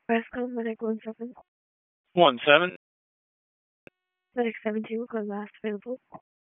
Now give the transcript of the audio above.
Prescott, Medic 17. 1-7. Medic 17 will go last available.